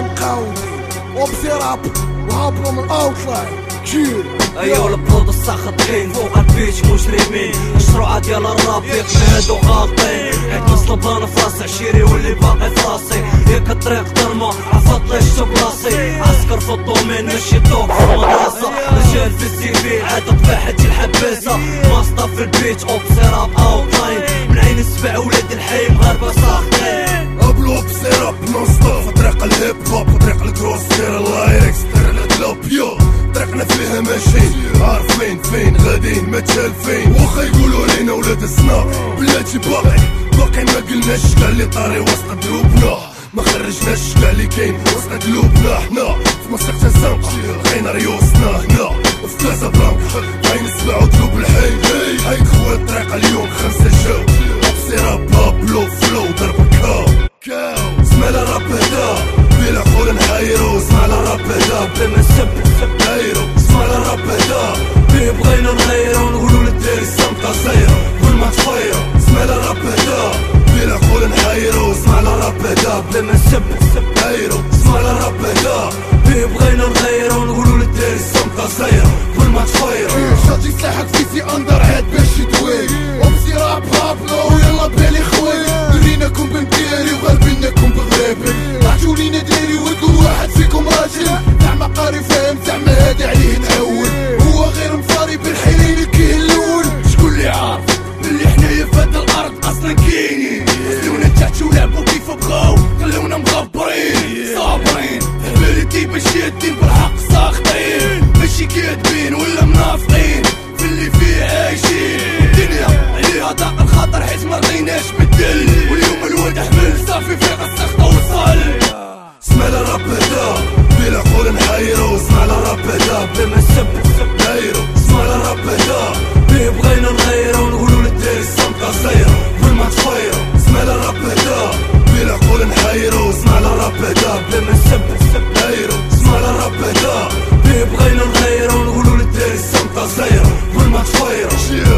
اللي مقاومين وبسراب وهابلو من الاوتلاين كتير. ايوا البلود الساخطين فوق البيت مجرمين، الشروعة ديال الراب ياك هادو غالطين، حيت نصلب انا فراسي عشيري واللي باقي فراسي، ياك الطريق ظلمة عفاطلي شتو بلاصي، عسكر في الدومين ماشي طوق في المدرسة، رجال في السيفي عادة طفاحتي الحباسة، ماسطة في البيت اوبسيراب اوتلاين، من عين السبع ولاد الحي مغاربة ساخطين. ابلو بسيراب نوصل في طريق الهيب هوب وطريق الكروس دير اللايركس دير الكلوب يو، طريقنا فيها ماشيين عارفين فين غاديين متشالفين، واخا يقولوا لينا ولاد السنا بلاتي باقي ما قلناش كاع اللي طاري وسط دروبنا، ما خرجناش كاع اللي كاين وسط قلوبنا، حنا في منطقة الزنقة لقينا ريوسنا هنا وفي كازابلانكا عين السبع ودروب الحي، هايك خويا الطريقة اليوم 5 جاو بسيراب ابلو فلو ضرب كاو سمال الراب هدا بلا قول نحايرو، سمال الراب هدا بلا ما نسب دايرو، سمال الراب هدا بيه بغينا نغيرو نقولو للدير السمطة زايرو كل ما تفايرو، سمال الراب هدا بلا قول نحايرو، سمال الراب هدا بلا ما نسب دايرو، سمال الراب هدا بيه بغينا نغيرو نقولو للدير السمطة زايرو كل ما تفايرو. شاطي سلاحك فيسي اندر هاد باش يدوي وبسراب هابلو يلا بالي خويا، دريناكم بمديري وغالبيناكم بغرابي، رجعتو لينا داري وكل واحد فيكم راجل، زعما قاري فاهم زعما هادي عليه تعول، هو غير مفاري بالحيلين الكيه الاول، شكون اللي عارف بلي حنايا فهاد الارض اصلا كاينين، خلونا نتعشو ولعبو كيف بغاو خلونا مغبرين صابرين، بالي كيف شادين بالحق ساخطين، ماشي كاتبين ولا منافقين في اللي فيه عايشين، الدنيا عليها ضاق الخطر حيت ما رضيناش بالدل، واليوم الواد حمل صافي فيق السخطة وصل. سمال الراب هدا بلا قول نحايرو، سمال الراب هدا بلا ما نسب دايرو، سمال الراب هدا بيه بغينا نغيرو نقولو للدير السمطة زايرو كل ما تفايرو، سمال الراب هدا بلا قول نحايرو، سمال الراب هدا بلا ما نسب دايرو، سمال الراب هدا بيه بغينا نغيرو نقولو للدير السمطة زايرو كل ما تفايرو.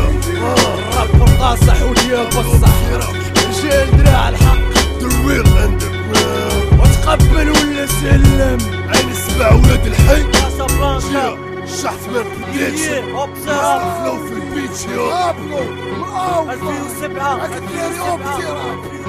الراب القاصح وديال بصح رجال دراع الحق درويل اندرجراوند وتقبل ولا سلم، عين السبع ولاد الحي كازابلانكا الشحت من بلاتي اوبسيراب فلو في البيت يا ابلو من الاوتلاين 2007 هاك الدراري اوبسراب